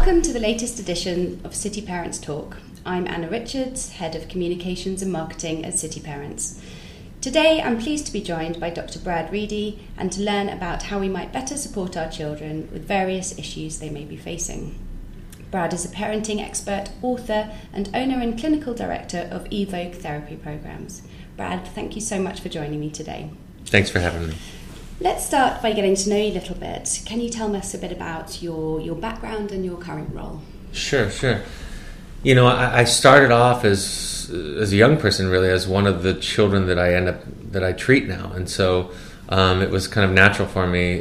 Welcome to the latest edition of City Parents Talk. I'm Anna Richards, Head of Communications and Marketing at City Parents. Today I'm pleased to be joined by Dr. Brad Reedy and to learn about how we might better support our children with various issues they may be facing. Brad is a parenting expert, author and owner and clinical director of Evoke Therapy Programs. Brad, thank you so much for joining me today. Thanks for having me. Let's start by getting to know you a little bit. Can you tell us a bit about your background and your current role? Sure. You know, I started off as a young person, really, as one of the children that I treat now, and so it was kind of natural for me.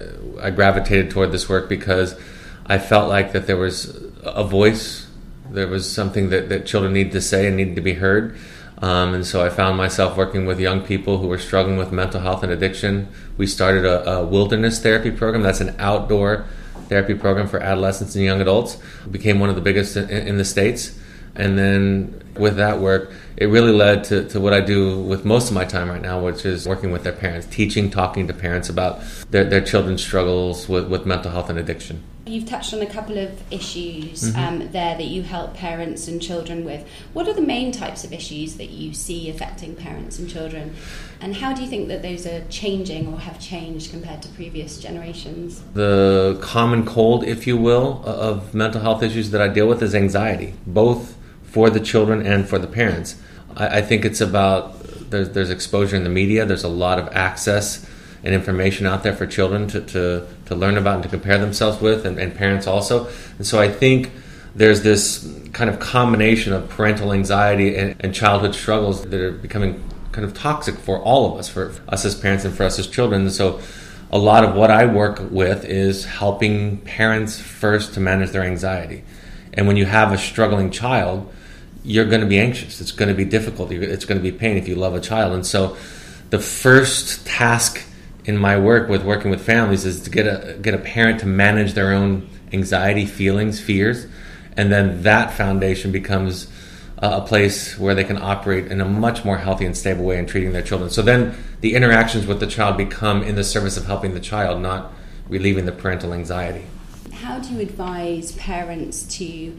I gravitated toward this work because I felt like that there was a voice, there was something that children needed to say and needed to be heard. And so I found myself working with young people who were struggling with mental health and addiction. We started a wilderness therapy program. That's an outdoor therapy program for adolescents and young adults. It became one of the biggest in the States. And then with that work, it really led to what I do with most of my time right now, which is working with their parents, talking to parents about their children's struggles with mental health and addiction. You've touched on a couple of issues there that you help parents and children with. What are the main types of issues that you see affecting parents and children? And how do you think that those are changing or have changed compared to previous generations? The common cold, if you will, of mental health issues that I deal with is anxiety, both for the children and for the parents. I think it's about, there's exposure in the media, there's a lot of access and information out there for children to learn about and to compare themselves with, and parents also. And so I think there's this kind of combination of parental anxiety and childhood struggles that are becoming kind of toxic for all of us, for us as parents and for us as children. And so a lot of what I work with is helping parents first to manage their anxiety. And when you have a struggling child, you're going to be anxious. It's going to be difficult. It's going to be pain if you love a child. And so the first task in my work with working with families is to get a parent to manage their own anxiety, feelings, fears, and then that foundation becomes a place where they can operate in a much more healthy and stable way in treating their children. So then the interactions with the child become in the service of helping the child, not relieving the parental anxiety. How do you advise parents to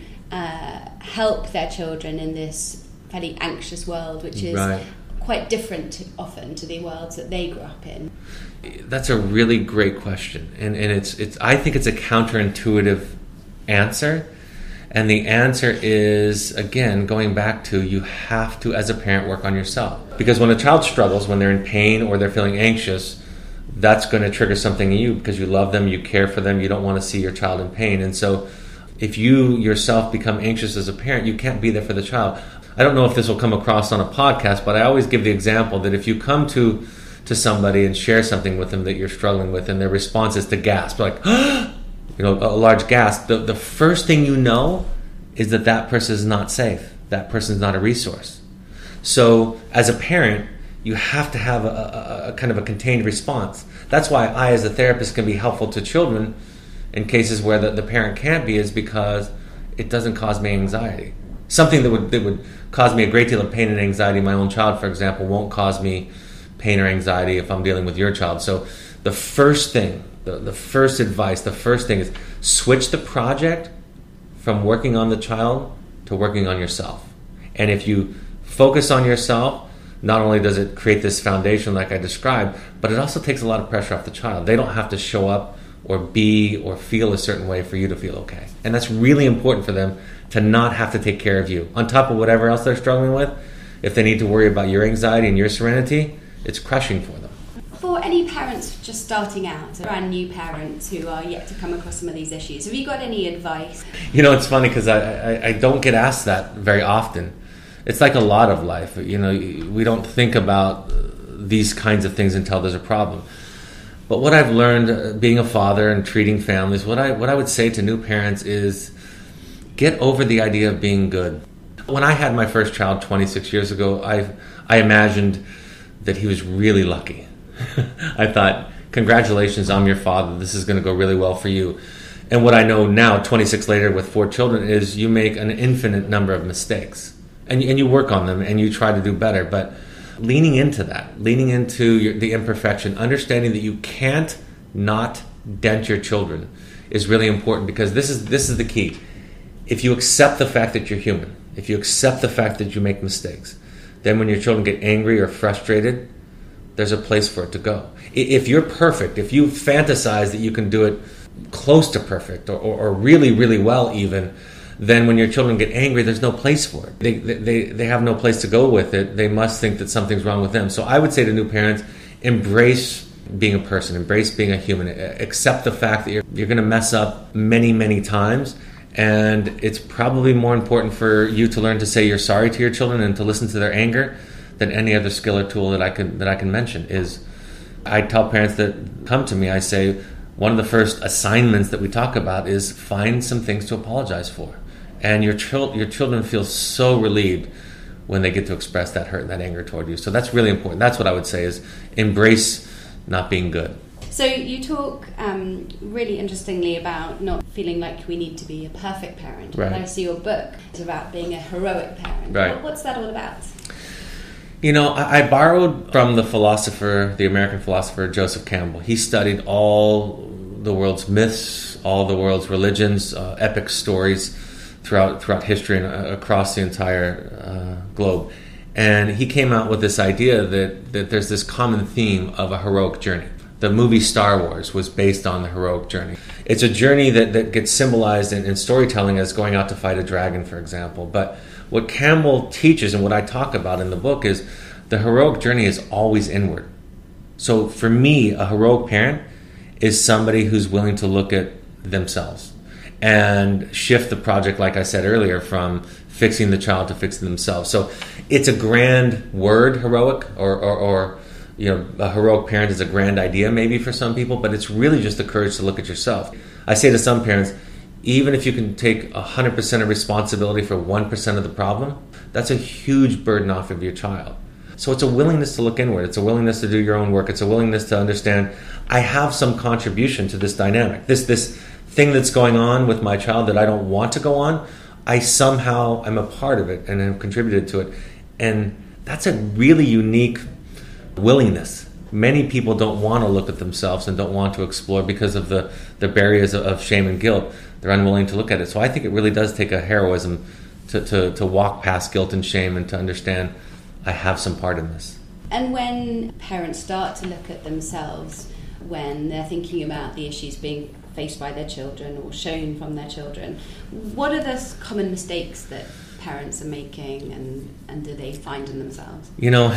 help their children in this fairly anxious world, which is quite different often to the worlds that they grew up in? That's a really great question, and it's I think it's a counterintuitive answer, and the answer is, again, going back to, you have to, as a parent, work on yourself. Because when a child struggles, when they're in pain or they're feeling anxious, that's going to trigger something in you because you love them, you care for them, you don't want to see your child in pain. And so if you yourself become anxious as a parent, you can't be there for the child. I don't know if this will come across on a podcast, but I always give the example that if you come to somebody and share something with them that you're struggling with, and their response is to gasp, like, a large gasp, the first thing you know is that person is not safe. That person is not a resource. So as a parent, you have to have a kind of a contained response. That's why I, as a therapist, can be helpful to children in cases where the parent can't be, is because it doesn't cause me anxiety. Something that would cause me a great deal of pain and anxiety, my own child, for example, won't cause me pain or anxiety if I'm dealing with your child. So the first thing, the first advice, the first thing is switch the project from working on the child to working on yourself. And if you focus on yourself, not only does it create this foundation like I described, but it also takes a lot of pressure off the child. They don't have to show up or be or feel a certain way for you to feel okay. And that's really important for them, to not have to take care of you. On top of whatever else they're struggling with, if they need to worry about your anxiety and your serenity, it's crushing for them. For any parents just starting out, brand new parents who are yet to come across some of these issues, have you got any advice? You know, it's funny because I don't get asked that very often. It's like a lot of life. You know, we don't think about these kinds of things until there's a problem. But what I've learned being a father and treating families, what I would say to new parents is, get over the idea of being good. When I had my first child 26 years ago, I imagined that he was really lucky. I thought, congratulations, I'm your father. This is going to go really well for you. And what I know now, 26 later with 4 children, is you make an infinite number of mistakes. And you work on them and you try to do better. But leaning into that, leaning into the imperfection, understanding that you can't not dent your children. is really important, because this is the key. If you accept the fact that you're human, if you accept the fact that you make mistakes, then when your children get angry or frustrated, there's a place for it to go. If you're perfect, if you fantasize that you can do it close to perfect or really, really well even, then when your children get angry, there's no place for it. They have no place to go with it. They must think that something's wrong with them. So I would say to new parents, embrace being a person, embrace being a human, accept the fact that you're going to mess up many, many times, and it's probably more important for you to learn to say you're sorry to your children and to listen to their anger than any other skill or tool that I can mention. I tell parents that come to me, I say, one of the first assignments that we talk about is find some things to apologize for. And your children feel so relieved when they get to express that hurt and that anger toward you. So that's really important. That's what I would say, is embrace not being good. So you talk really interestingly about not feeling like we need to be a perfect parent. Right. And I see your book is about being a heroic parent. Right. What's that all about? I borrowed from the American philosopher Joseph Campbell. He studied all the world's myths, all the world's religions, epic stories throughout history and across the entire globe. And he came out with this idea that there's this common theme of a heroic journey. The movie Star Wars was based on the heroic journey. It's a journey that gets symbolized in storytelling as going out to fight a dragon, for example. But what Campbell teaches and what I talk about in the book is the heroic journey is always inward. So for me, a heroic parent is somebody who's willing to look at themselves and shift the project, like I said earlier, from fixing the child to fixing themselves. So it's a grand word, heroic, or a heroic parent is a grand idea maybe for some people, but it's really just the courage to look at yourself. I say to some parents, even if you can take 100% of responsibility for 1% of the problem, that's a huge burden off of your child. So it's a willingness to look inward. It's a willingness to do your own work. It's a willingness to understand, I have some contribution to this dynamic. This thing that's going on with my child that I don't want to go on, I somehow am a part of it and have contributed to it. And that's a really unique willingness. Many people don't want to look at themselves and don't want to explore because of the barriers of shame and guilt. They're unwilling to look at it. So I think it really does take a heroism to walk past guilt and shame and to understand I have some part in this. And when parents start to look at themselves when they're thinking about the issues being faced by their children or shown from their children, what are the common mistakes that parents are making and do they find in themselves?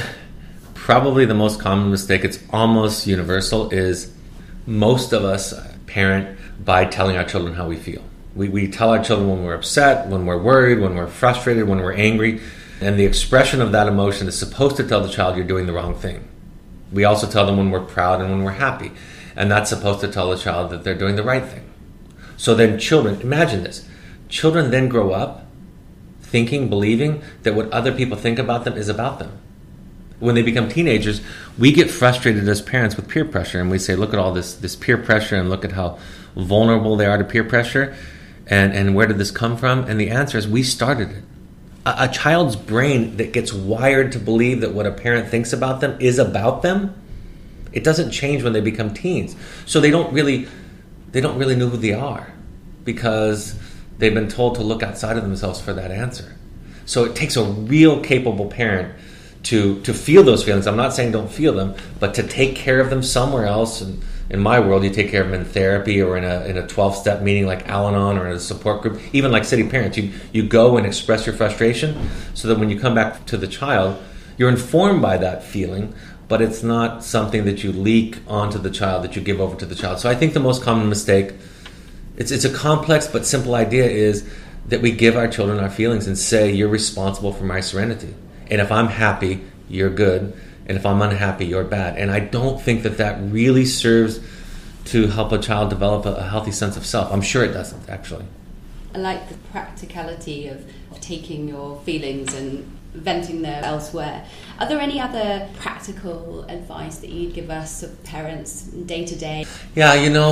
Probably the most common mistake, it's almost universal, is most of us parent by telling our children how we feel. We tell our children when we're upset, when we're worried, when we're frustrated, when we're angry, and the expression of that emotion is supposed to tell the child you're doing the wrong thing. We also tell them when we're proud and when we're happy, and that's supposed to tell the child that they're doing the right thing. So then children, imagine this, children then grow up thinking, believing that what other people think about them is about them. When they become teenagers, we get frustrated as parents with peer pressure, and we say, look at all this peer pressure and look at how vulnerable they are to peer pressure, and where did this come from? And the answer is we started it. A child's brain that gets wired to believe that what a parent thinks about them is about them, it doesn't change when they become teens. So they don't really know who they are because they've been told to look outside of themselves for that answer. So it takes a real capable parent to feel those feelings. I'm not saying don't feel them, but to take care of them somewhere else. And in my world, you take care of them in therapy or in a 12-step meeting like Al-Anon or in a support group, even like City Parents. You go and express your frustration so that when you come back to the child, you're informed by that feeling, but it's not something that you leak onto the child, that you give over to the child. So I think the most common mistake, it's a complex but simple idea, is that we give our children our feelings and say, you're responsible for my serenity. And if I'm happy, you're good. And if I'm unhappy, you're bad. And I don't think that really serves to help a child develop a healthy sense of self. I'm sure it doesn't, actually. I like the practicality of taking your feelings and venting them elsewhere. Are there any other practical advice that you'd give us of parents day to day? Yeah,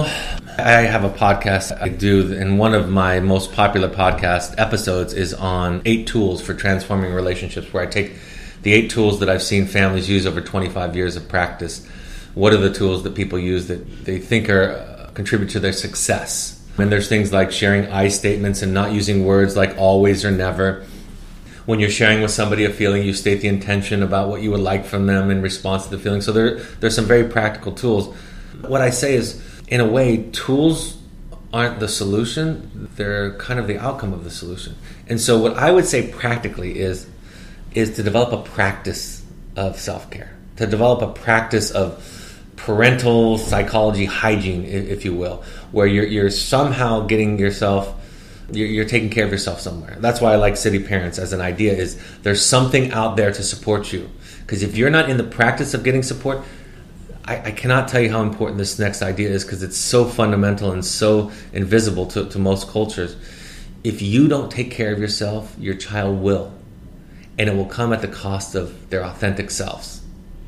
I have a podcast I do, and one of my most popular podcast episodes is on 8 tools for transforming relationships, where I take the 8 tools that I've seen families use over 25 years of practice. What are the tools that people use that they think contribute to their success? And there's things like sharing I statements and not using words like always or never. When you're sharing with somebody a feeling, you state the intention about what you would like from them in response to the feeling. So there's some very practical tools. What I say is, in a way, tools aren't the solution. They're kind of the outcome of the solution. And so what I would say practically is to develop a practice of self-care, to develop a practice of parental psychology hygiene, if you will, where you're somehow getting yourself, you're taking care of yourself somewhere. That's why I like City Parents as an idea, is there's something out there to support you. Because if you're not in the practice of getting support, I cannot tell you how important this next idea is, because it's so fundamental and so invisible to most cultures. If you don't take care of yourself, your child will. And it will come at the cost of their authentic selves.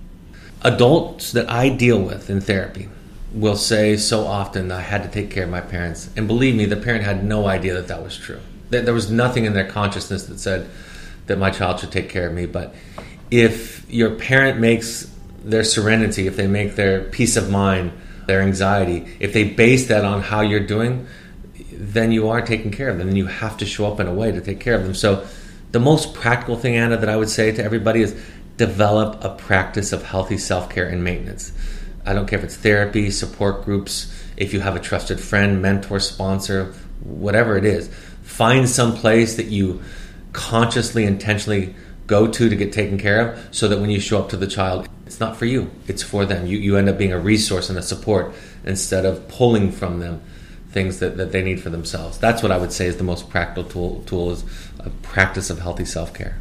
Adults that I deal with in therapy will say so often, I had to take care of my parents. And believe me, the parent had no idea that was true. There was nothing in their consciousness that said that my child should take care of me. But if your parent makes their serenity, if they make their peace of mind, their anxiety, if they base that on how you're doing, then you are taking care of them. And you have to show up in a way to take care of them. So the most practical thing, Anna, that I would say to everybody is develop a practice of healthy self-care and maintenance. I don't care if it's therapy, support groups, if you have a trusted friend, mentor, sponsor, whatever it is. Find some place that you consciously, intentionally go to get taken care of, so that when you show up to the child, it's not for you, it's for them. You end up being a resource and a support instead of pulling from them things that they need for themselves. That's what I would say is the most practical tool is a practice of healthy self-care.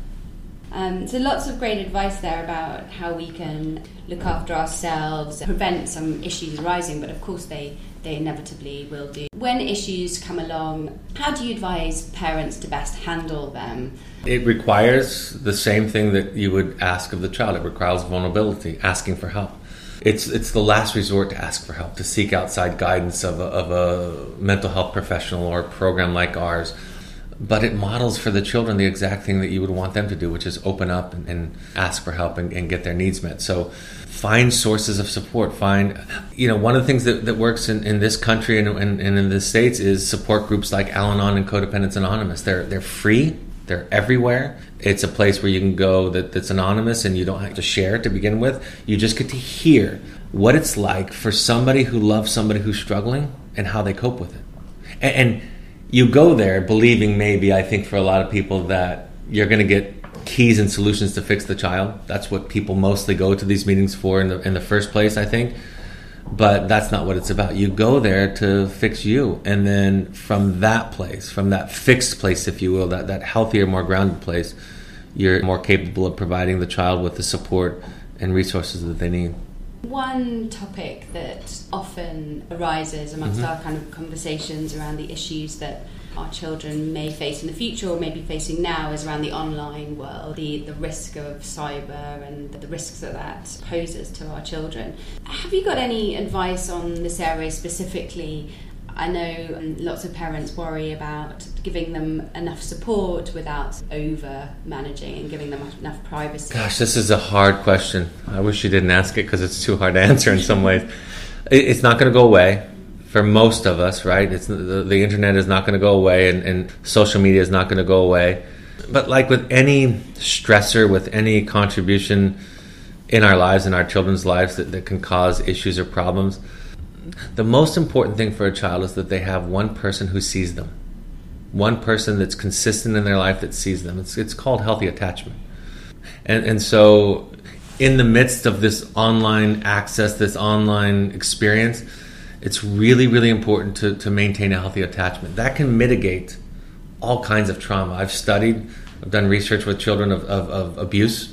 So lots of great advice there about how we can look after ourselves, prevent some issues arising, but of course they inevitably will do. When issues come along, how do you advise parents to best handle them? It requires the same thing that you would ask of the child. It requires vulnerability, asking for help. It's the last resort to ask for help, to seek outside guidance of a mental health professional or a program like ours. But it models for the children the exact thing that you would want them to do, which is open up and ask for help and get their needs met. So find sources of support. One of the things that works in this country and in the States is support groups like Al-Anon and Codependence Anonymous. They're free. They're everywhere. It's a place where you can go that's anonymous, and you don't have to share to begin with. You just get to hear what it's like for somebody who loves somebody who's struggling and how they cope with it. And you go there believing, maybe, I think for a lot of people, that you're going to get keys and solutions to fix the child. That's what people mostly go to these meetings for in the first place, I think. But that's not what it's about. You go there to fix you. And then from that place, from that fixed place, if you will, that healthier, more grounded place, you're more capable of providing the child with the support and resources that they need. One topic that often arises amongst our kind of conversations around the issues that our children may face in the future or may be facing now is around the online world, the risk of cyber and the risks that poses to our children. Have you got any advice on this area specifically? I know lots of parents worry about giving them enough support without over-managing and giving them enough privacy. Gosh, this is a hard question. I wish you didn't ask it, because it's too hard to answer in some ways. It's not going to go away for most of us, right? The internet is not going to go away, and social media is not going to go away. But like with any stressor, with any contribution in our lives, in our children's lives that can cause issues or problems, the most important thing for a child is that they have one person who sees them. One person that's consistent in their life that sees them. It's called healthy attachment. And so in the midst of this online access, this online experience, it's really, really important to maintain a healthy attachment. That can mitigate all kinds of trauma. I've done research with children of abuse.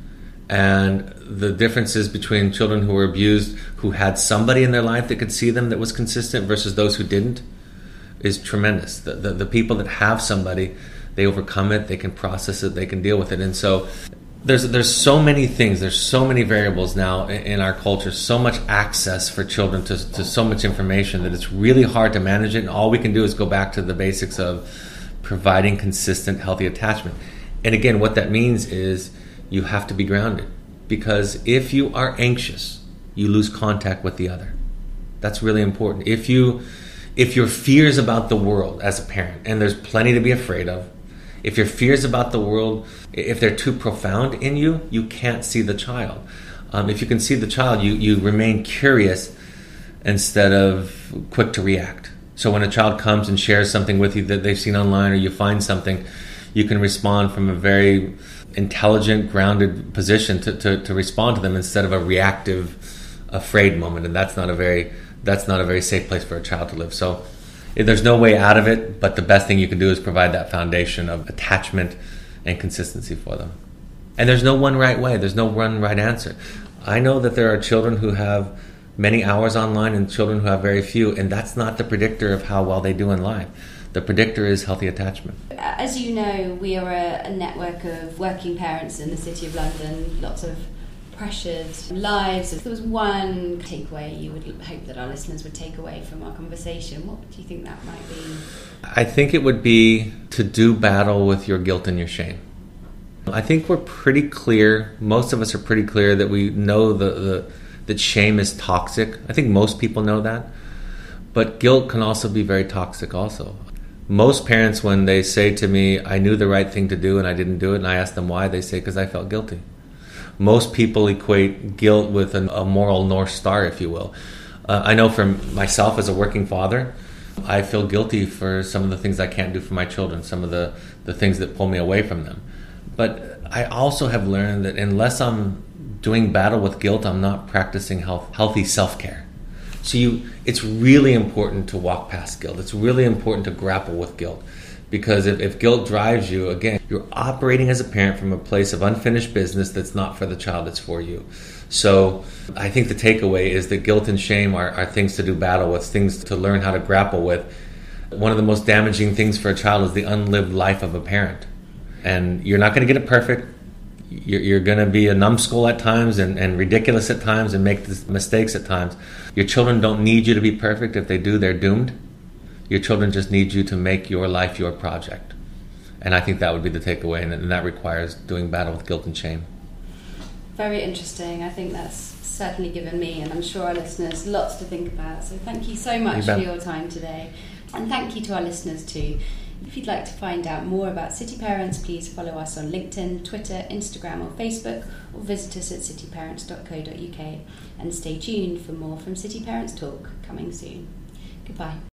And the differences between children who were abused, who had somebody in their life that could see them that was consistent, versus those who didn't, is tremendous. The people that have somebody, they overcome it, they can process it, they can deal with it. And so there's so many things, there's so many variables now in our culture, so much access for children to so much information that it's really hard to manage it. And all we can do is go back to the basics of providing consistent, healthy attachment. And again, what that means is you have to be grounded, because if you are anxious, you lose contact with the other. That's really important. If if your fears about the world as a parent, and there's plenty to be afraid of, if your fears about the world, if they're too profound in you, you can't see the child. If you can see the child, you remain curious instead of quick to react. So when a child comes and shares something with you that they've seen online, or you find something, you can respond from a very intelligent, grounded position to respond to them instead of a reactive, afraid moment. And that's not a very safe place for a child to live. So there's no way out of it, but the best thing you can do is provide that foundation of attachment and consistency for them. And there's no one right way. There's no one right answer. I know that there are children who have many hours online and children who have very few, and that's not the predictor of how well they do in life. The predictor is healthy attachment. As you know, we are a network of working parents in the City of London, lots of pressured lives. If there was one takeaway you would hope that our listeners would take away from our conversation, what do you think that might be? I think it would be to do battle with your guilt and your shame. I think we're pretty clear, most of us are pretty clear that we know that shame is toxic. I think most people know that. But guilt can also be very toxic also. Most parents, when they say to me, I knew the right thing to do and I didn't do it, and I ask them why, they say, because I felt guilty. Most people equate guilt with a moral North Star, if you will. I know for myself as a working father, I feel guilty for some of the things I can't do for my children, some of the things that pull me away from them. But I also have learned that unless I'm doing battle with guilt, I'm not practicing healthy self-care. So it's really important to walk past guilt. It's really important to grapple with guilt. Because if guilt drives you, again, you're operating as a parent from a place of unfinished business that's not for the child, it's for you. So I think the takeaway is that guilt and shame are things to do battle with, things to learn how to grapple with. One of the most damaging things for a child is the unlived life of a parent. And you're not going to get it perfect. You're going to be a numbskull at times and ridiculous at times and make mistakes at times. Your children don't need you to be perfect. If they do, they're doomed. Your children just need you to make your life your project. And I think that would be the takeaway, and that requires doing battle with guilt and shame. Very interesting. I think that's certainly given me, and I'm sure our listeners, lots to think about. So thank you so much for your time today. And thank you to our listeners too. If you'd like to find out more about City Parents, please follow us on LinkedIn, Twitter, Instagram or Facebook, or visit us at cityparents.co.uk. And stay tuned for more from City Parents Talk, coming soon. Goodbye.